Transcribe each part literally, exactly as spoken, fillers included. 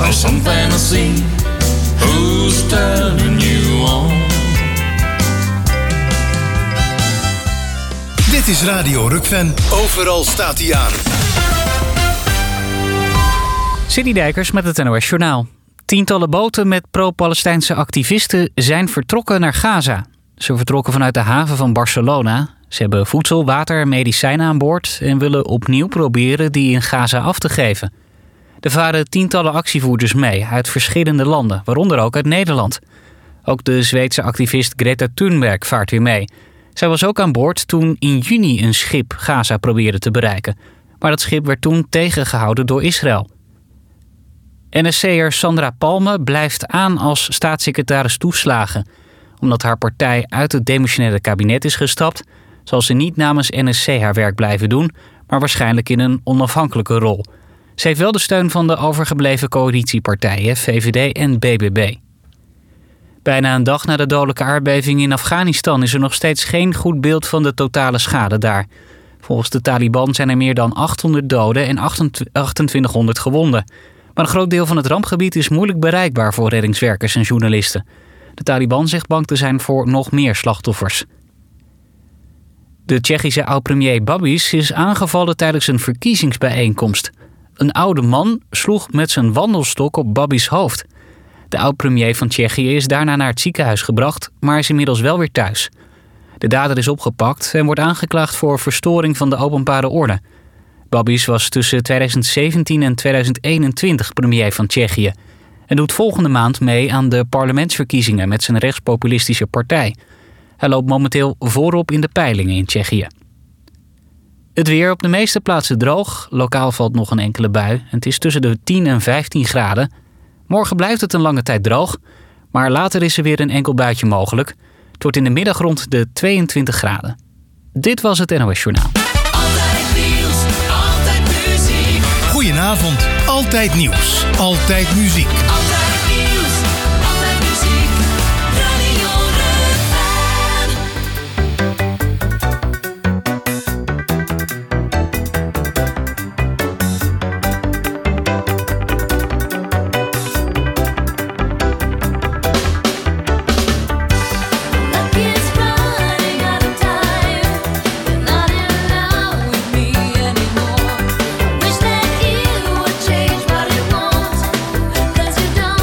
or some fantasy. Who's turning you on? Dit is Radio Rukven. Overal staat hij aan. Sidney Dijkers met het N O S Journaal. Tientallen boten met pro-Palestijnse activisten zijn vertrokken naar Gaza. Ze vertrokken vanuit de haven van Barcelona. Ze hebben voedsel, water en medicijnen aan boord en willen opnieuw proberen die in Gaza af te geven. Er varen tientallen actievoerders mee uit verschillende landen, waaronder ook uit Nederland. Ook de Zweedse activist Greta Thunberg vaart weer mee. Zij was ook aan boord toen in juni een schip Gaza probeerde te bereiken. Maar dat schip werd toen tegengehouden door Israël. N S C'er Sandra Palme blijft aan als staatssecretaris toeslagen. Omdat haar partij uit het demissionaire kabinet is gestapt, zal ze niet namens N S C haar werk blijven doen, maar waarschijnlijk in een onafhankelijke rol. Ze heeft wel de steun van de overgebleven coalitiepartijen V V D en B B B. Bijna een dag na de dodelijke aardbeving in Afghanistan is er nog steeds geen goed beeld van de totale schade daar. Volgens de Taliban zijn er meer dan achthonderd doden en achtentwintighonderd gewonden. Maar een groot deel van het rampgebied is moeilijk bereikbaar voor reddingswerkers en journalisten. De Taliban zegt bang te zijn voor nog meer slachtoffers. De Tsjechische oud-premier Babiš is aangevallen tijdens een verkiezingsbijeenkomst. Een oude man sloeg met zijn wandelstok op Babiš hoofd. De oud-premier van Tsjechië is daarna naar het ziekenhuis gebracht, maar is inmiddels wel weer thuis. De dader is opgepakt en wordt aangeklaagd voor verstoring van de openbare orde. Babiš was tussen tweeduizend zeventien en tweeduizend eenentwintig premier van Tsjechië en doet volgende maand mee aan de parlementsverkiezingen met zijn rechtspopulistische partij. Hij loopt momenteel voorop in de peilingen in Tsjechië. Het weer op de meeste plaatsen droog. Lokaal valt nog een enkele bui. En het is tussen de tien en vijftien graden. Morgen blijft het een lange tijd droog. Maar later is er weer een enkel buitje mogelijk. Het wordt in de middag rond de tweeëntwintig graden. Dit was het N O S Journaal. Altijd nieuws, altijd muziek. Goedenavond. Altijd nieuws. Altijd muziek. Altijd nieuws, altijd muziek. Radio Rukven. The kids running out of time. You're not in love with me anymore. Wish that you would change what you want. 'Cause you don't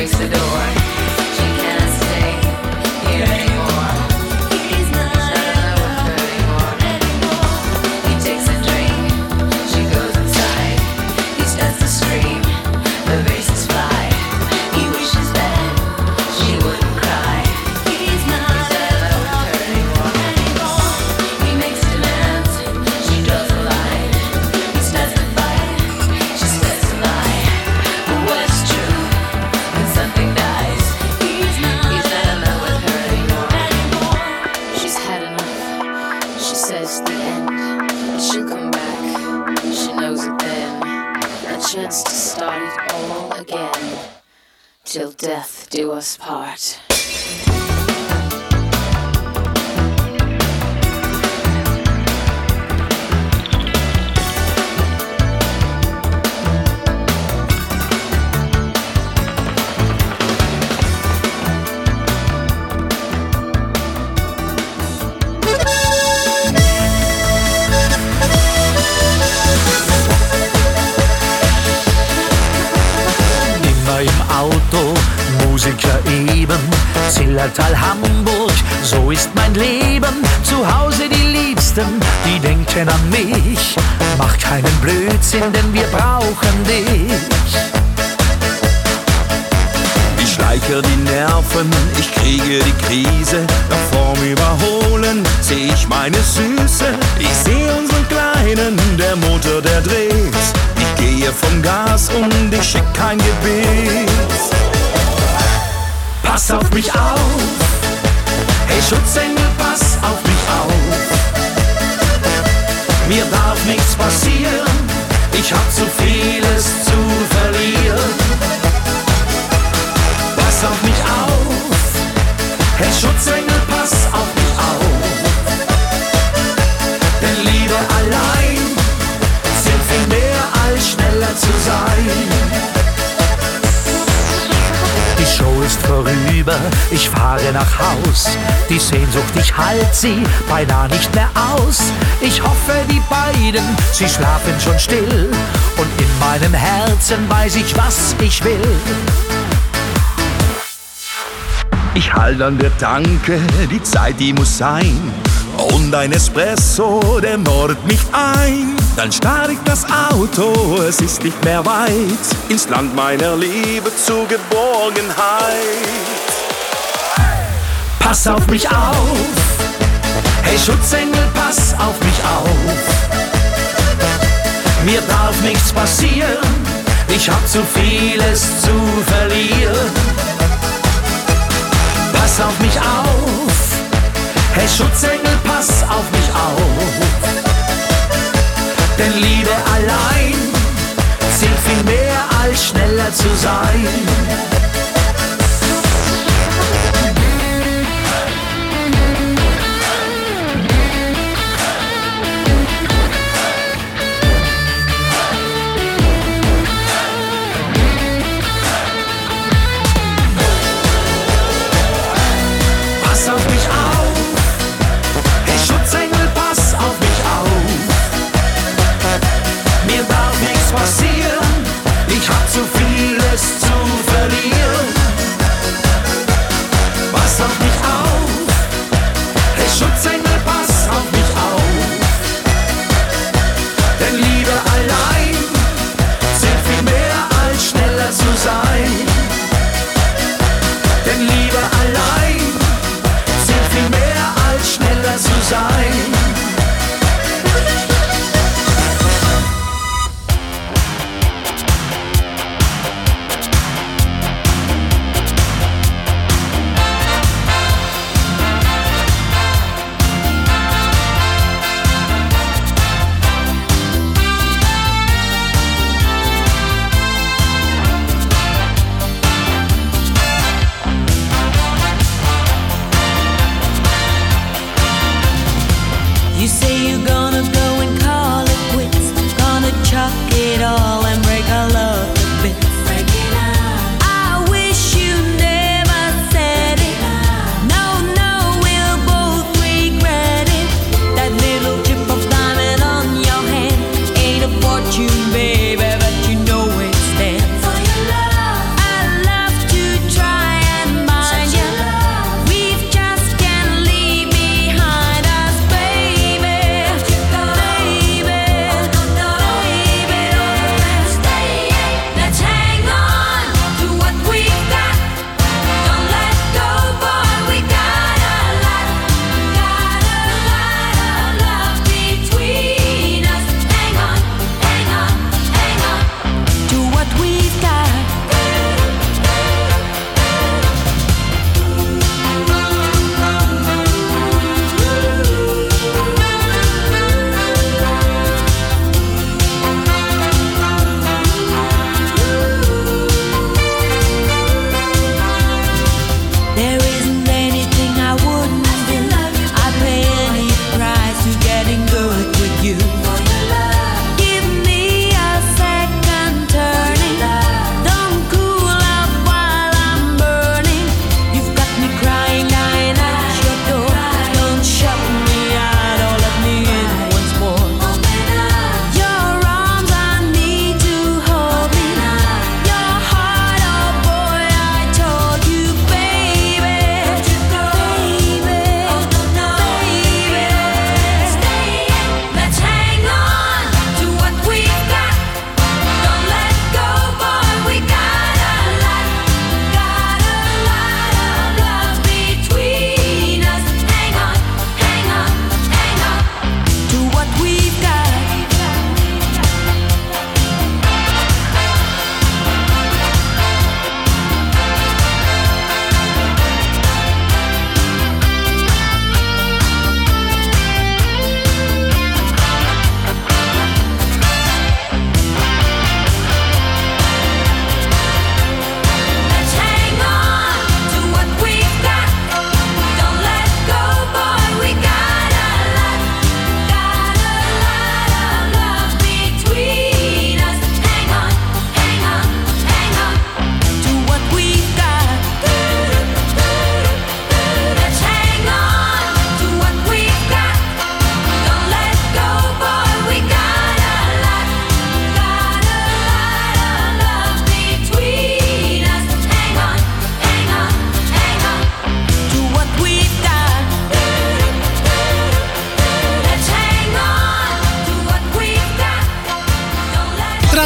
breaks the door. She can't stay here anymore. He's not in love with her anymore. He takes a drink, she goes inside. He starts to scream, the vases fly. He wishes that she wouldn't cry. He's not in love with her anymore. He makes demands, she draws a line. He starts to fight, she starts to lie. But what's true when something dies? He's not, he's not in love with her anymore. She's had enough. She says the end, but she'll come back. She knows it then. A chance to start it all again. Till death do us part. Immer im Auto, Musiker eben, Zillertal, Hamburg, so ist mein Leben. Zu Hause die Liebsten, die denken an mich. Mach keinen Blödsinn, denn wir brauchen dich. Ich schleiche die Nerven, ich kriege die Krise. Nach vorm überholen, seh ich meine Süße. Ich seh unseren Kleinen, der Motor, der dreht. Ich gehe vom Gas und ich schick kein Gebet. Pass auf mich auf, hey Schutzengel, pass auf mich auf. Mir darf nichts passieren, ich hab zu vieles zu verlieren. Pass auf mich auf, hey Schutzengel, pass auf mich auf. Denn Liebe allein zählt viel mehr als schneller zu sein. Die Show ist vorüber, ich fahre nach Haus. Die Sehnsucht, ich halt sie beinahe nicht mehr aus. Ich hoffe, die beiden, sie schlafen schon still. Und in meinem Herzen weiß ich, was ich will. Ich halt an der Tanke, die Zeit, die muss sein. Und ein Espresso, der nordet mich ein. Dann starr ich das Auto, es ist nicht mehr weit. Ins Land meiner Liebe zur Geborgenheit. Pass auf mich auf, hey Schutzengel, pass auf mich auf. Mir darf nichts passieren, ich hab zu vieles zu verlieren. Pass auf mich auf, hey Schutzengel, pass auf mich auf. Denn Liebe allein zählt viel mehr als schneller zu sein. Pass auf mich auf, hey Schutzengel, pass auf mich auf. Mir darf nichts passieren, ich hab zu vieles zu verlieren.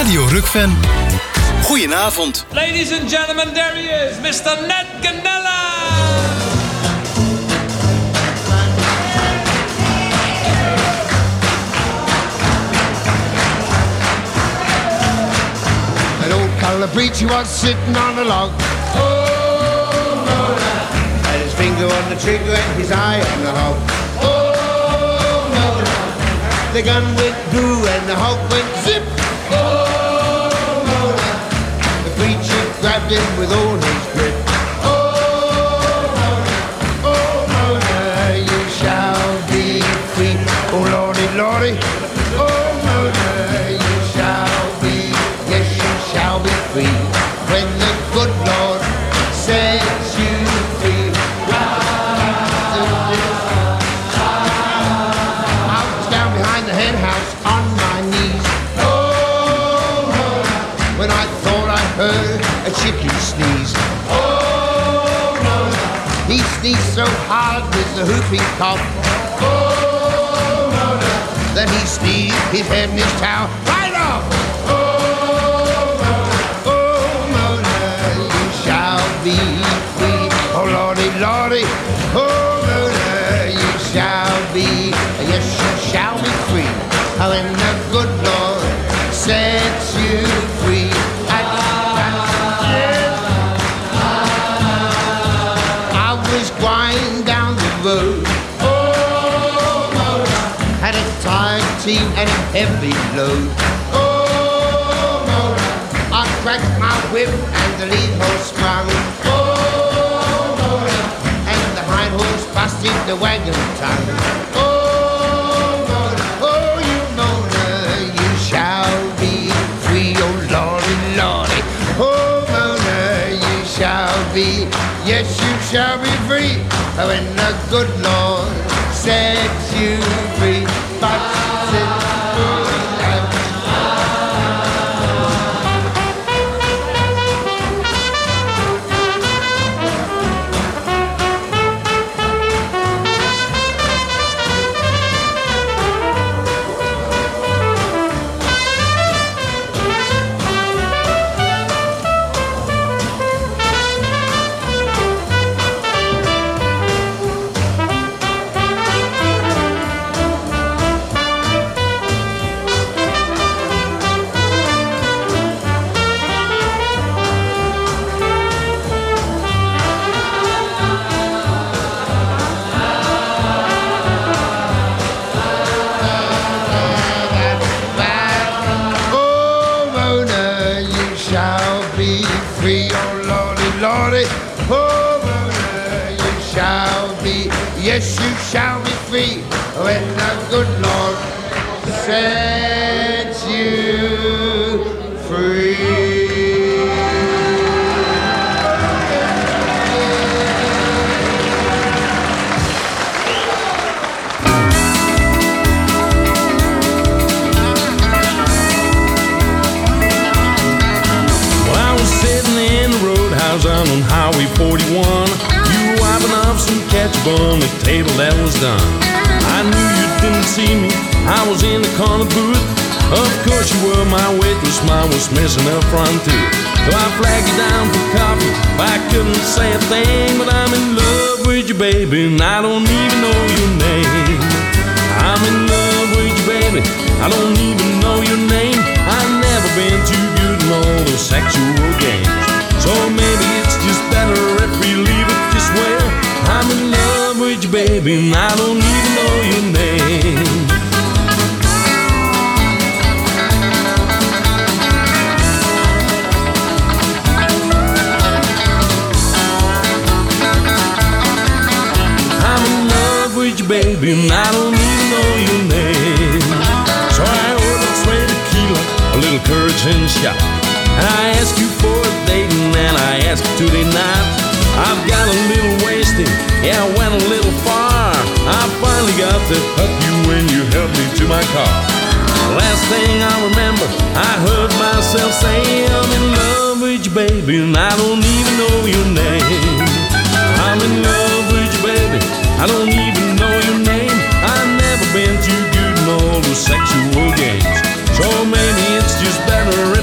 Radio Rukven. Goedenavond. Ladies and gentlemen, there he is, Mister Ned Ganella. An old colour preacher was sitting on a log. Oh, Mona. Had his finger on the trigger and his eye on the hog. Oh, Mona. The gun went blue and the hog went zip. Oh, Mona. The preacher grabbed him with all his grip. Oh, Mona. Oh, Mona. You shall be free. Oh, Lordy, Lordy. Oh, Mona. You shall be, yes, you shall be free. When the good Lord sets you free. I was down behind the hen house on my knees. Oh, Mona, when I thought I heard a chicken sneeze. Oh, Mona, he sneezed so hard with the whooping cough. Oh, Mona, that he sneezed his head and his towel right off. Oh, Mona, oh, Mona, you shall be free. Oh, Lordy, Lordy, oh, Mona, you shall be, yes, you shall be free. Oh, when the good Lord sets you free. I, I, yes. I was going down the road. Oh, Mona, had a tired team and a heavy load. Oh, Mona, I cracked my whip and the lead horse sprung. Oh, Mona, and the hind horse busted the wagon tongue. Oh, Mona, oh, you Mona, you shall be free. Oh, Lordy, Lordy, oh, Mona, you shall be, yes, you shall be free. Oh, when the good Lord sets you free. But yes, you shall be free when the good Lord sets you free. Well, I was sitting in the roadhouse out on Highway forty-one. Wiping off some ketchup on the table that was done. I knew you didn't see me, I was in the corner booth. Of course you were my witness, mine was missing a front tooth. So I flagged you down for coffee, I couldn't say a thing. But I'm in love with you, baby, and I don't even know your name. I'm in love with you, baby, I don't even know your name. I've never been too good in all those sexual games. So maybe it's just better if we leave it this way. I'm in love with you, baby, and I don't even know your name. I'm in love with you, baby, and I don't even know your name. So I ordered straight tequila, a little courage and shot. I asked you for a date and I asked you today night. I've got a little wasted, yeah, I went a little far. I finally got to hug you when you helped me to my car. Last thing I remember, I heard myself say, I'm in love with you, baby, and I don't even know your name. I'm in love with you, baby, I don't even know your name. I've never been too good in all those sexual games. So maybe it's just better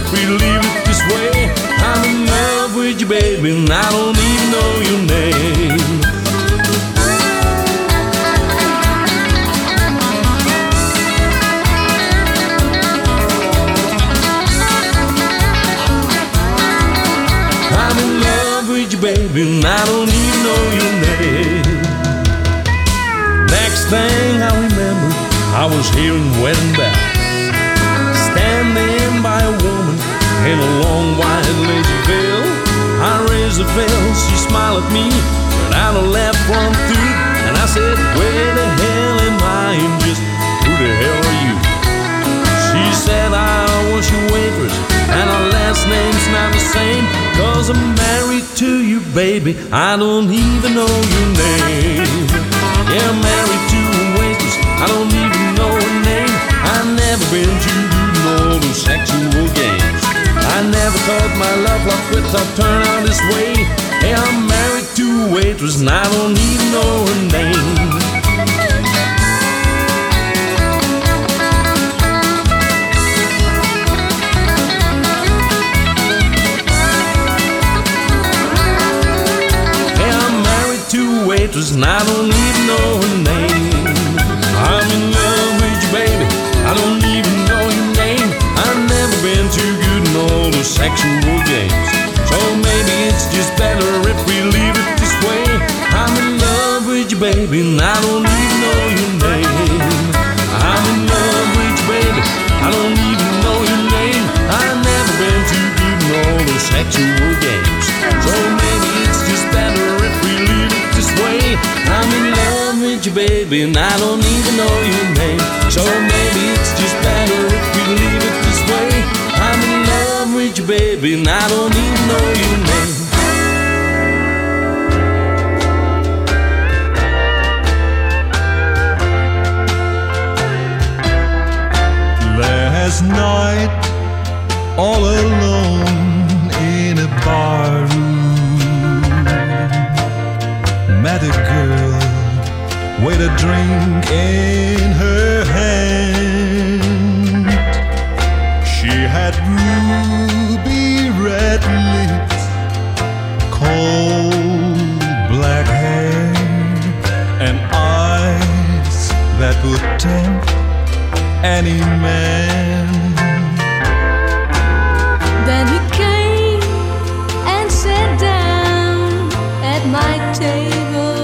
baby, and I don't even know your name. Next thing I remember, I was hearing wedding bells, standing by a woman in a long white lazy veil. I raised the veil, she smiled at me, but I don't laugh one through. And I said, where the hell am I, and just who the hell are you? She said, I was your waitress, and our last name's not the same, 'cause I'm married to you, baby, I don't even know your name. Yeah, I'm married to a waitress, I don't even know her name. I've never been too good in all those sexual games. I never thought my love life would turn out this way. Hey, I'm married to a waitress, and I don't even know her name. Waitress, and I don't even know her name. I'm in love with you, baby, I don't even know your name. I've never been too good in all those sexual games, so maybe it's just better if we leave it this way. I'm in love with you, baby, and I don't even know your name. I'm in love with you, baby, I don't even know your name. I've never been too good in all those sexual games, so maybe it's just better if we leave it this way. I'm in love with you, baby, and I don't even know your name, so maybe it's just better if we leave it this way. I'm in love with you, baby, and I don't even know your name. Last night, all alone in a bar room, met a girl with a drink in her hand. She had ruby red lips, cold black hair, and eyes that would tempt any man. Then he came and sat down at my table,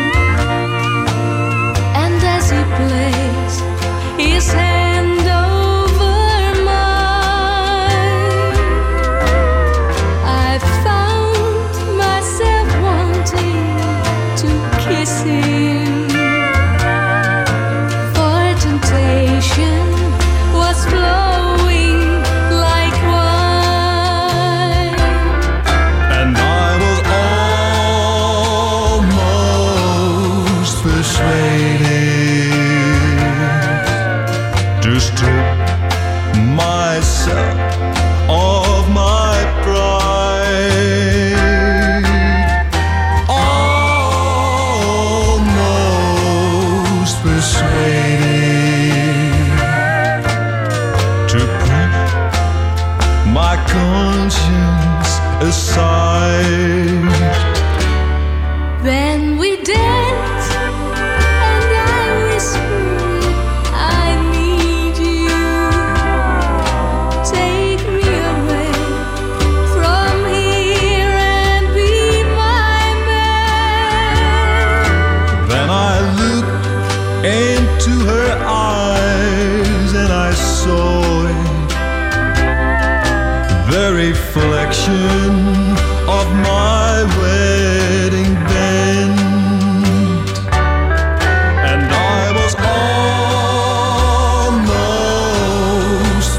and as he placed his hand over mine, I found myself wanting to kiss him, for temptation was flowing like wine. And I was almost persuaded to strip myself of my pride. Almost persuaded to put my conscience aside. Then we danced, and I whispered, I need you. Take me away from here and be my man. Then I looked into her eyes and I saw it, the reflection of my wedding band. And I was almost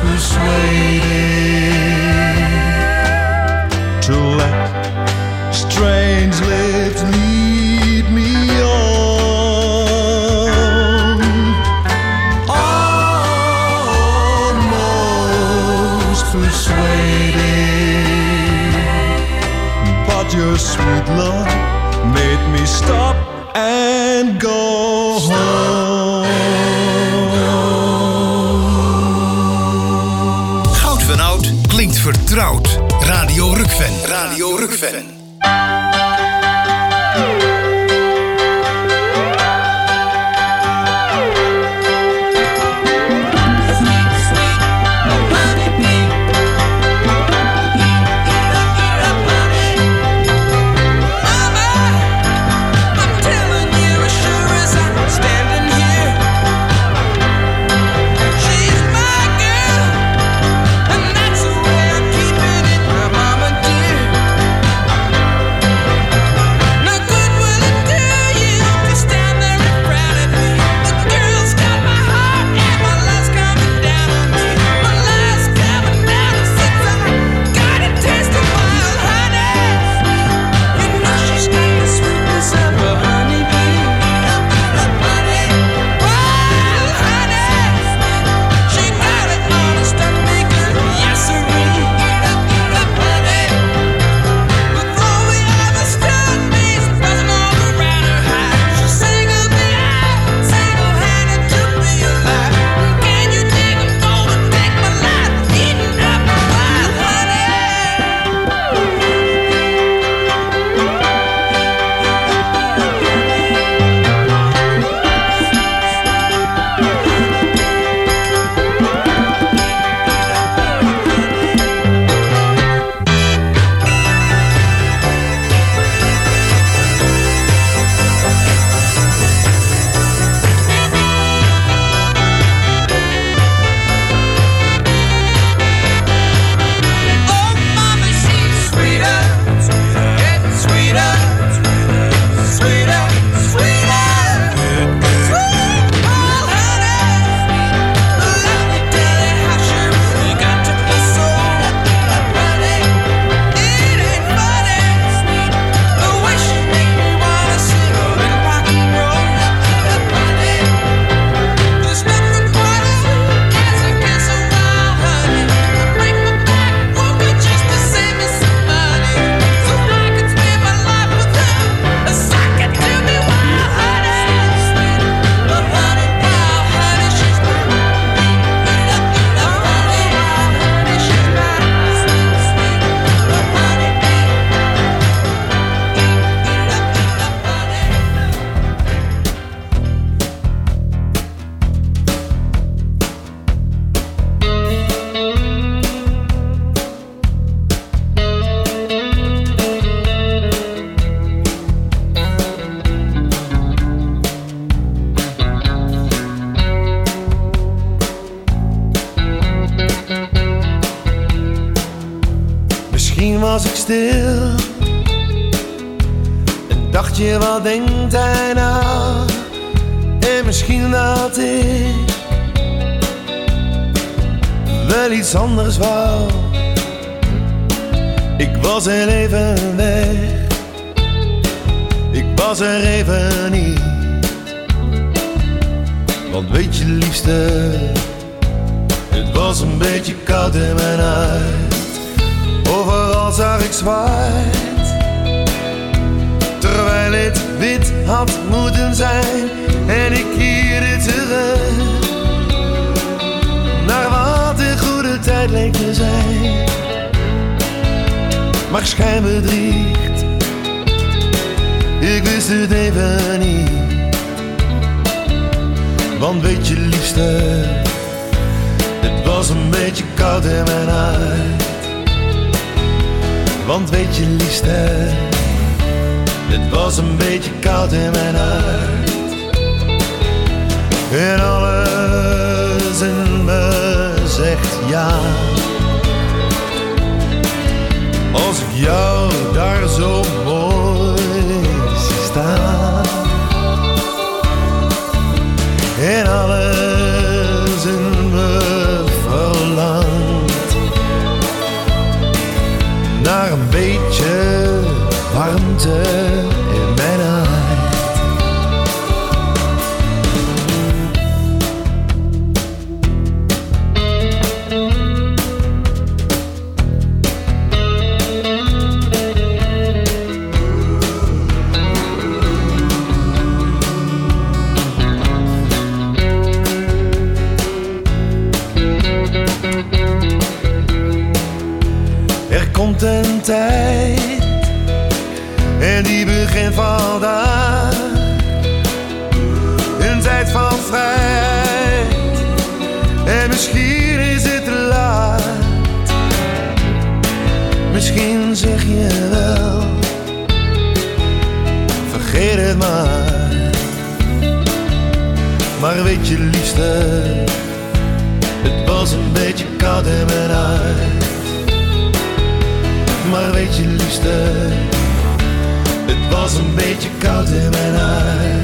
persuaded to let strange lips lead me on. Almost persuaded, but your sweet love made me stop and go home. Goud van Oud klinkt vertrouwd. Radio Rukven. Radio Rukven. was ik stil en dacht je, wat denkt hij nou? En misschien dat ik wel iets anders wou. Ik was er even weg, ik was er even niet. Want weet je liefste, het was een beetje koud in mijn huid. Overal zag ik zwart, terwijl het wit had moeten zijn. En ik keerde terug naar wat een goede tijd leek te zijn. Maar schijn bedriegt, ik wist het even niet. Want weet je liefste, het was een beetje koud in mijn huid. Want weet je liefste, het was een beetje koud in mijn huid. En alles in me zegt ja. Als ik jou daar zo mooi zie staan. En alles in me verlangt naar een beetje warmte in mijn hart. Komt een tijd en die begint vandaag. Een tijd van vrijheid en misschien is het te laat. Misschien zeg je wel, vergeet het maar. Maar weet je liefste, het was een beetje koud in mijn huid. Maar weet je liefste, het was een beetje koud in mijn huid.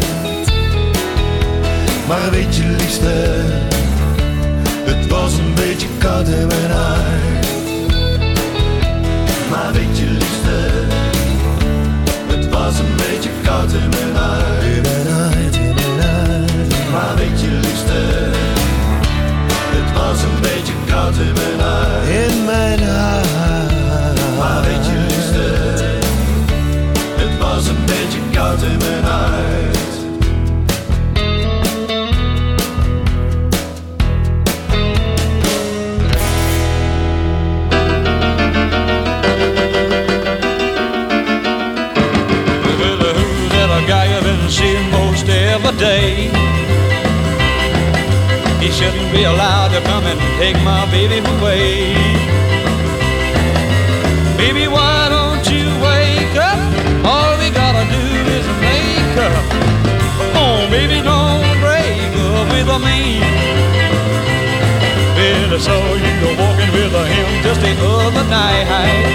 Maar weet je liefste, het was een beetje koud in mijn huid. Maar weet je liefste, het was een beetje koud in mijn huid. In mijn huid, in mijn huid. Maar weet je liefste, het was een beetje koud in mijn huid. In mijn huid. Maar weet je liefste, het was een beetje koud in mijn huid. Well, who's that guy I've been seeing most every day? He shouldn't be allowed to come and take my baby away. Baby, why don't you wake up? All we gotta do is make up. Oh, baby, don't break up with me. Well, I saw you go walking with him just the other night.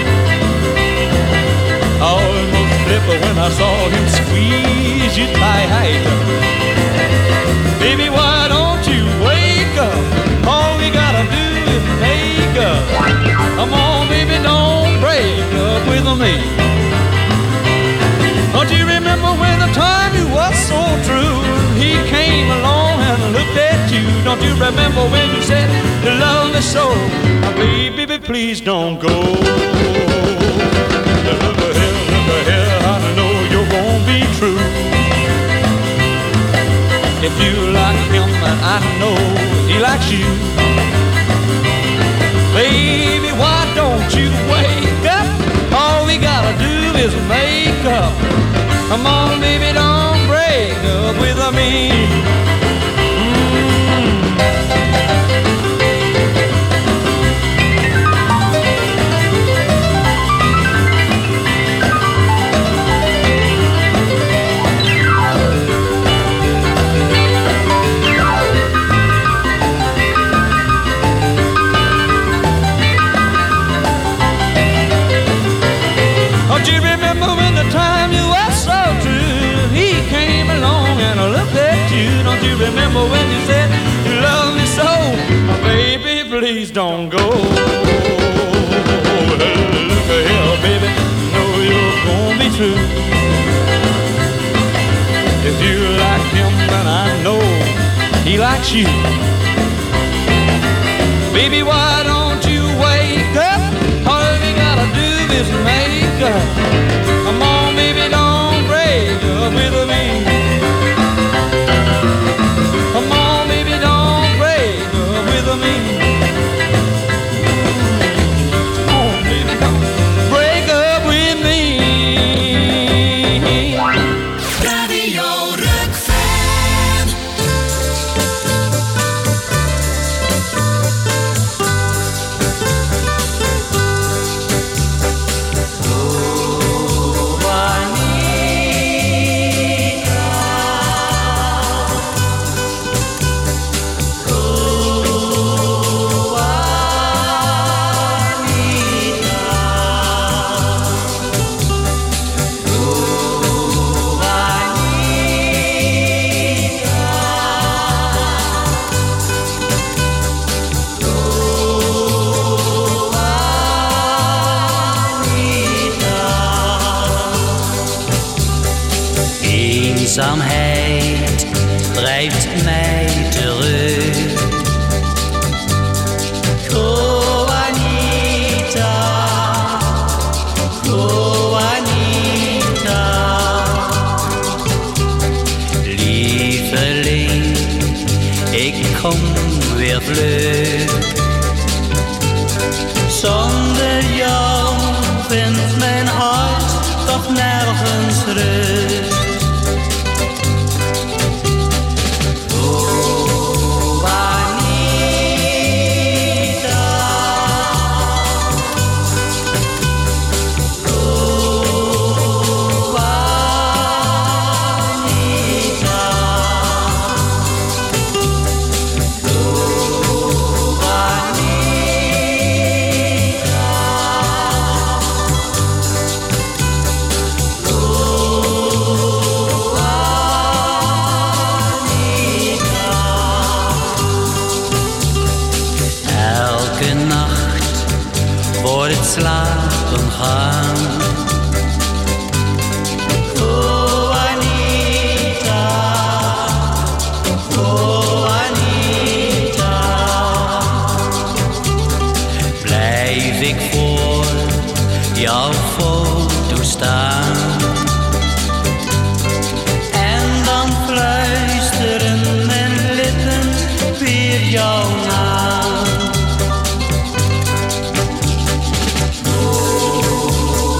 I almost flipped when I saw him squeeze you tight. Baby, why don't you wake up? All we gotta do is make up. Come on, baby, don't break up with me. Don't you remember when the time you was so true? He came along and looked at you. Don't you remember when you said you love me so? Now, baby, baby, please don't go. Look ahead, look ahead, I know you're gonna be true. If you like him, and I know he likes you. Baby, why don't you wake up? All we gotta do is make up. Come on, baby, don't break up with me. don't go. Look here, baby, know you're gonna be true. If you like him, then I know he likes you. Baby, why don't you wake up? All you gotta do is make up. Come on, baby, don't break up with me. Come on, baby, don't break up with me. Come on, baby, don't break up with me. Radio Rockfan. Eenzaamheid drijft mij terug. Juanita, Juanita, lieveling, ik kom weer vlug. Zonder jou vindt mijn hart toch nergens rust. Slapen gaan. Juanita, Juanita, blijf ik voor jouw foto staan. En dan fluisteren mijn lippen weer jouw naam.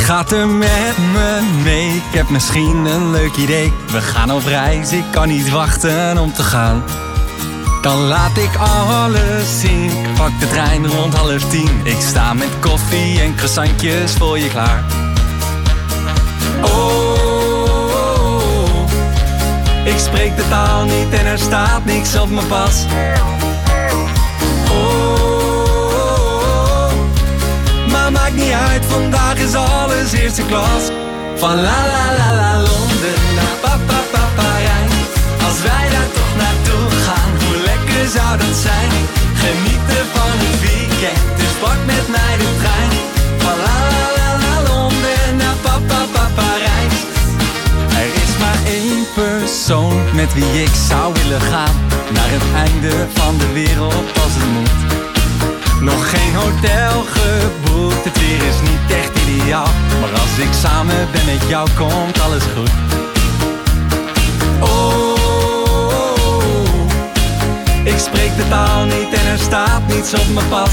gaat er met me mee? Ik heb misschien een leuk idee. We gaan op reis, ik kan niet wachten om te gaan. Dan laat ik alles zien. Ik pak de trein rond half tien. Ik sta met koffie en croissantjes voor je klaar. Oh, ik spreek de taal niet en er staat niks op mijn pas. Oh, maar maakt niet uit, vandaag is alles eerste klas. Van la la la la Londen naar papa papa Parijs. Als wij daar toch naartoe gaan, hoe lekker zou dat zijn? Genieten van het weekend, dus pak met mij de trein. Van la la la la Londen naar papa papa Parijs. Er is maar één persoon met wie ik zou willen gaan. Naar het einde van de wereld als het moet. Nog geen hotel geboekt, het weer is niet echt ideaal. Maar als ik samen ben met jou, komt alles goed. Oh, ik spreek de taal niet en er staat niets op mijn pas.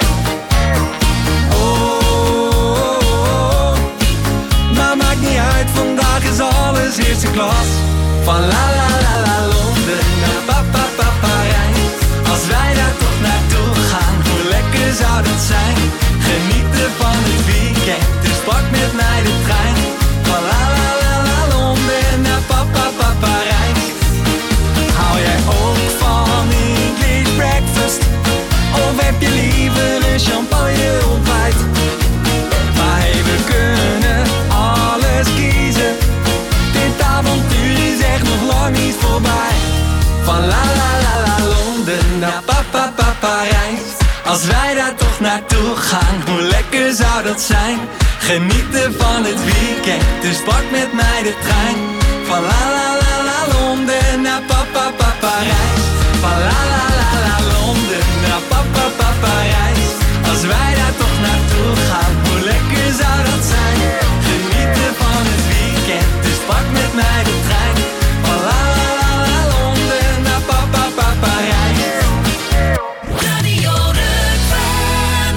Oh, maar maakt niet uit, vandaag is alles eerste klas. Van la la la la Londen naar papa papa Parijs. Als wij daar toch naartoe gaan, hoe lekker zou dat zijn? Genieten van het weekend, dus pak met mij de trein. Van la la la la Londen naar papa papa Parijs. Hou jij ook van English breakfast? Of heb je liever een champagne ontbijt? Maar hey, we kunnen alles kiezen. Dit avontuur is echt nog lang niet voorbij. Van la la la la Londen naar papa papa Parijs. Als wij daar toch naartoe gaan, hoe lekker zou dat zijn? Genieten van het weekend, dus pak met mij de trein. Van la la la la Londen naar papa papa Parijs. Van la la la la Londen naar papa papa Parijs. Als wij daar toch naartoe gaan, hoe lekker zou dat zijn? Genieten van het weekend, dus pak met mij de trein. Van la la la la Londen naar papa papa Parijs. Radio Rukven.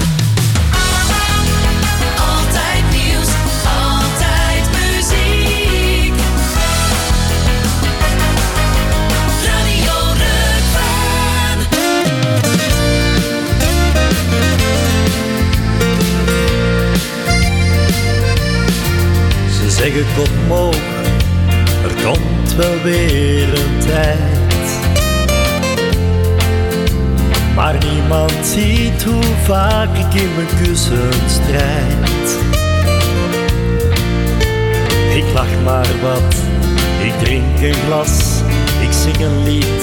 Altijd nieuws, altijd muziek. Radio Rukven. Ze zeggen kom op, er komt wel weer een tijd. Maar niemand ziet hoe vaak ik in mijn kussen strijd. Ik lach maar wat, ik drink een glas, ik zing een lied.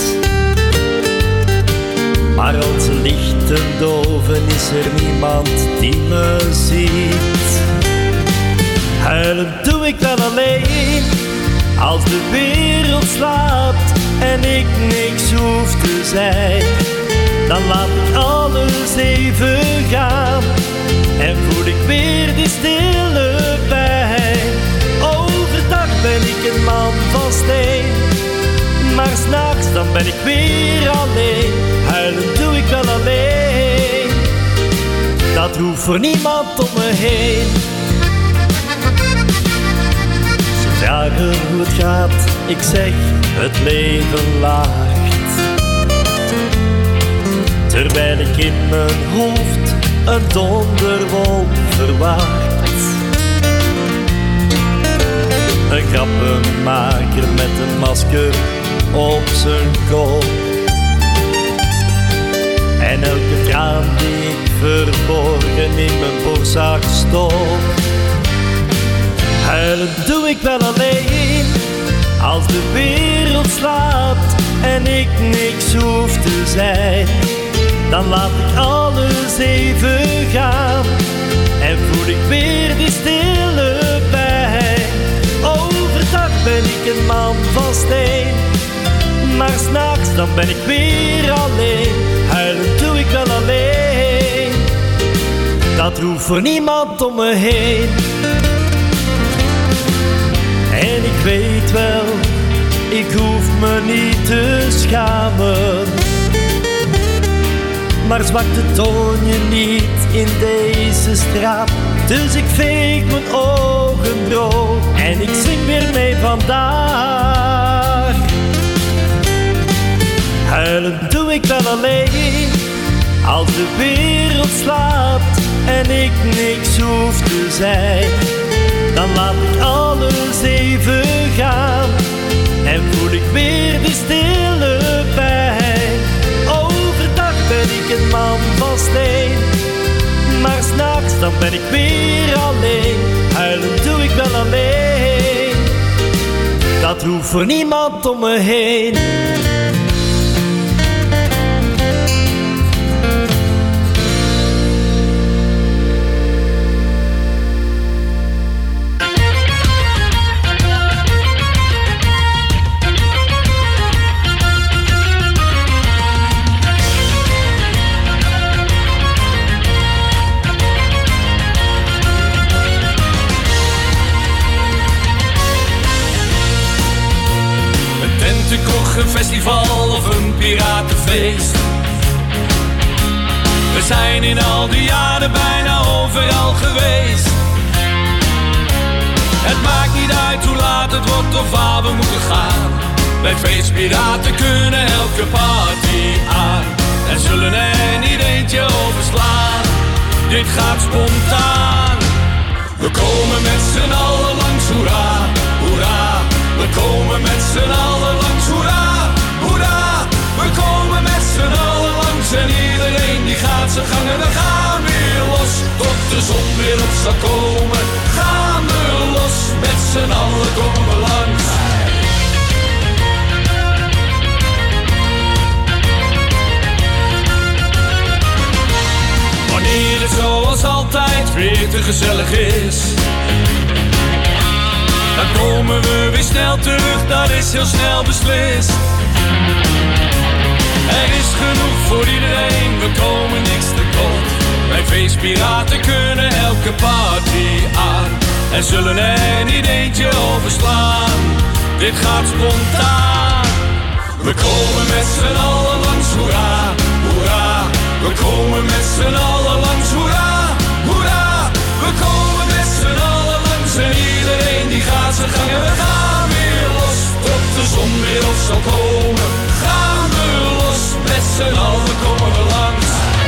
Maar als de lichten doven is er niemand die me ziet. Huilen doe ik wel alleen, als de wereld slaapt en ik niks hoef te zijn. Dan laat ik alles even gaan en voel ik weer die stille pijn. Overdag ben ik een man van steen, maar 's nachts dan ben ik weer alleen. Huilen doe ik wel alleen, dat hoeft voor niemand om me heen. Ze vragen hoe het gaat, ik zeg het leven laagt. Terwijl ik in mijn hoofd een donderwolk verwacht. Een grappenmaker met een masker op zijn kop. En elke traan die ik verborgen in mijn borstzak stop. Huilen doe ik wel alleen, als de wereld slaapt en ik niks hoef te zijn. Dan laat ik alles even gaan en voel ik weer die stille pijn. Overdag ben ik een man van steen, maar 's nachts dan ben ik weer alleen. Huilen doe ik wel alleen, dat hoeft voor niemand om me heen. En ik weet wel, ik hoef me niet te schamen. Maar zwakte toon je niet in deze straat. Dus ik veeg mijn ogen droog en ik zing weer mee vandaag. Huilen doe ik wel alleen, als de wereld slaapt en ik niks hoef te zijn. Dan laat ik alles even gaan en voel ik weer de stille pijn. Overdag ben ik een man van steen, maar 's nachts dan ben ik weer alleen. Huilen doe ik wel alleen, dat hoeft voor niemand om me heen. Een festival of een piratenfeest. We zijn in al die jaren bijna overal geweest. Het maakt niet uit hoe laat het wordt of waar we moeten gaan. Bij feestpiraten kunnen elke party aan. Er zullen er niet eentje overslaan. Dit gaat spontaan. We komen met z'n allen langs, hoera, hoera. We komen met z'n allen langs, hoera, hoera. We komen met z'n allen langs en iedereen die gaat zijn gang. En we gaan weer los, tot de zon weer op zal komen. Gaan we los, met z'n allen komen we langs. Wanneer het zoals altijd weer te gezellig is, dan komen we weer snel terug, dat is heel snel beslist. Er is genoeg voor iedereen, we komen niks tekort. Bij feestpiraten kunnen elke party aan. Er zullen er niet eentje overslaan, dit gaat spontaan. We komen met z'n allen langs, hoera, hoera. We komen met z'n allen langs, hoera, hoera. We komen met z'n allen langs en iedereen die gaat zijn gang. En we gaan weer los, tot de zon weer op zal komen. Gaan we los, met z'n allen komen we langs.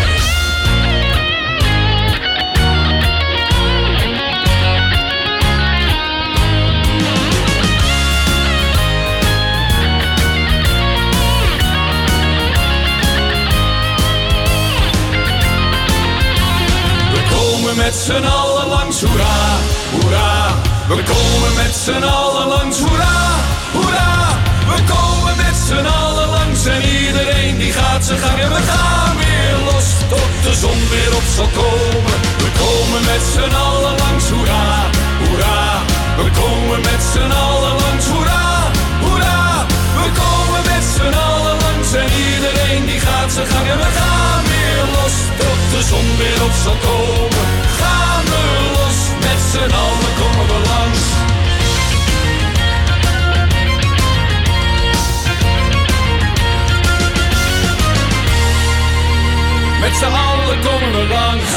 Met z'n allen langs, hoera, hoera. We komen met z'n allen langs, hoera, hoera. We komen met z'n allen langs en iedereen die gaat zijn gang. En we gaan weer los, tot de zon weer op zal komen. We komen met z'n allen langs, hoera, hoera. We komen met z'n allen langs, hoera, hoera. We komen met z'n allen langs en iedereen die gaat zijn gang. En we gaan weer los, tot de zon weer op zal komen. Gaan we los, met z'n allen komen we langs. Met z'n allen komen we langs.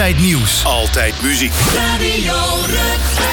Altijd nieuws. Altijd muziek. Radio Rukven.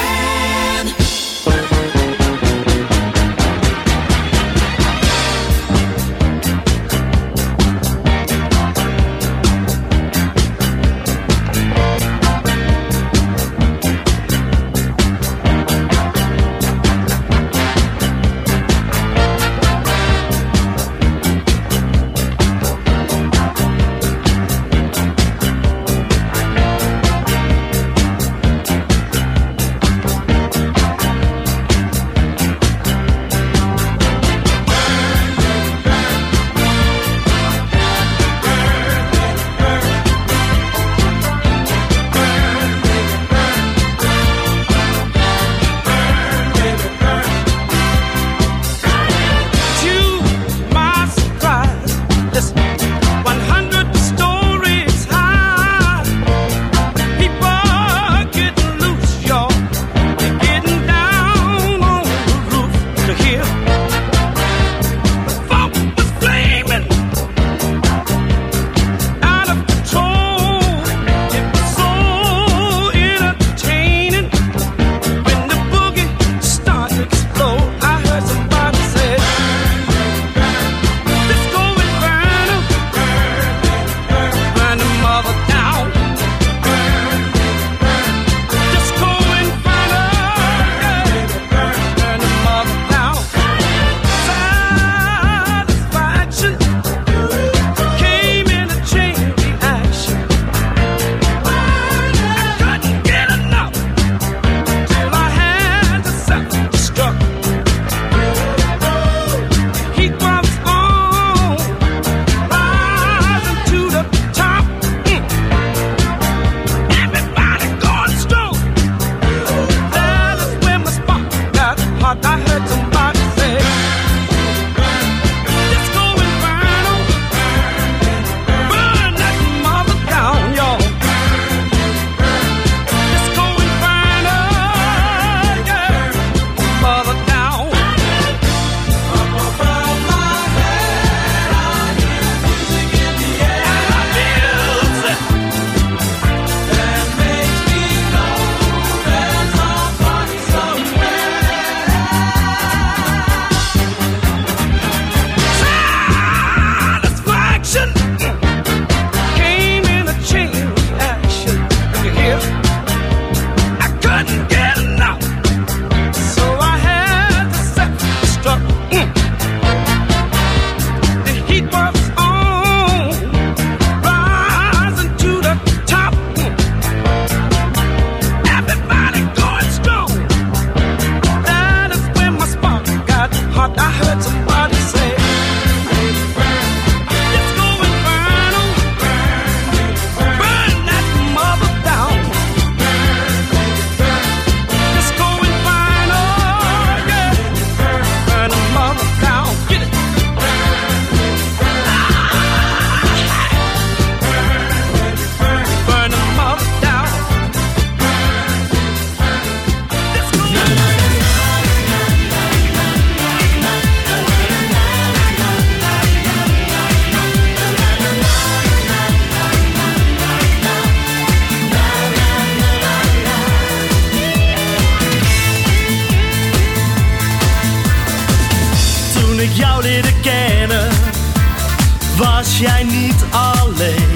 was jij niet alleen.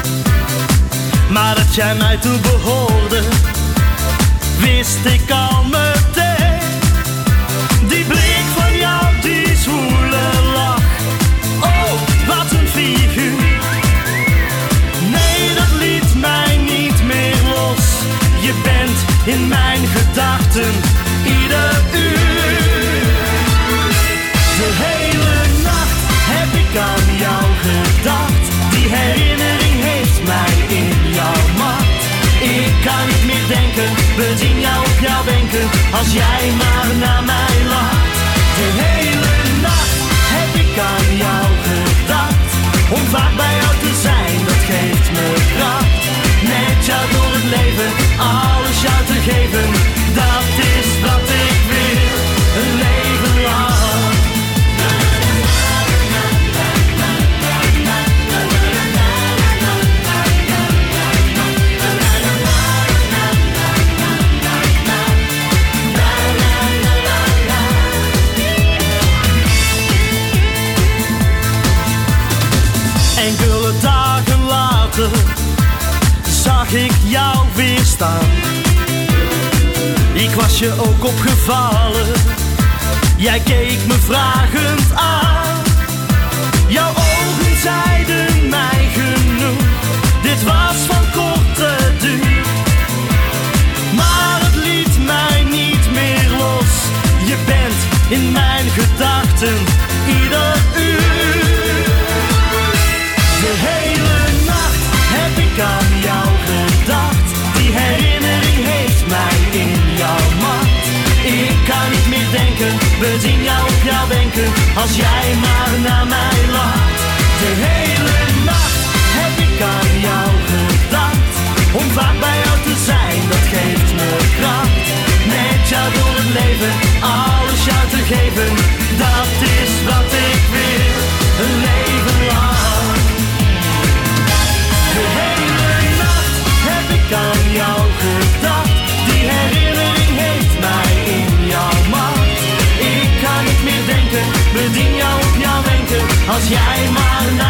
Maar dat jij mij toe behoorde, wist ik al meteen. Die blik van jou, die zwoele lach, oh, wat een figuur. Nee, dat liet mij niet meer los. Je bent in mijn gedachten ieder uur. De hele nacht heb ik aan jou gedacht. Die herinnering heeft mij in jouw macht. Ik kan niet meer denken, bezien jou op jouw wenken, als jij maar naar mij lacht. De hele nacht heb ik aan jou gedacht. Om vaak bij jou te zijn, dat geeft me kracht. Met jou door het leven, alles jou te geven. Dat is wat ik wil, een leven lang. staan. Ik was je ook opgevallen, jij keek me vragend aan. Jouw ogen zeiden mij genoeg, dit was van korte duur. Maar het liet mij niet meer los, je bent in mijn gedachten ieder uur. De hele nacht heb ik aan jou gedacht, die herinnering heeft mij in jouw macht. Ik kan niet meer denken, bezien jou op jou denken, als jij maar naar mij lacht. De hele nacht heb ik aan jou gedacht, om vaak bij jou te zijn, dat geeft me kracht. Met jou door het leven, alles jou te geven, dat is wat ik wil, een leven lang. De hele nacht heb ik aan jou gedacht, die herinnering heeft mij in jouw macht. Ik kan niet meer denken, bedien jou op jouw wenken, als jij maar naar